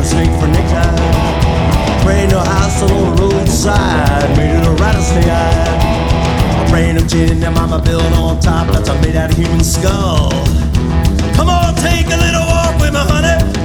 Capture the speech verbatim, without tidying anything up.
rattlesnake for necktie. Praying to a house on the roadside, made it a rattlesnake eye. I'm praying I'm chin and mama built on top, that's made out of human skull. Come on, take a little walk with me, honey.